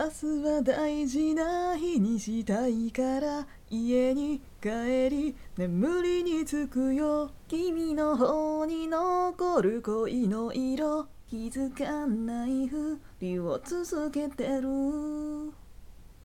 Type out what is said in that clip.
明日は大事な日にしたいから家に帰り眠りにつくよ。君の方に残る恋の色気づかないふりを続けてる。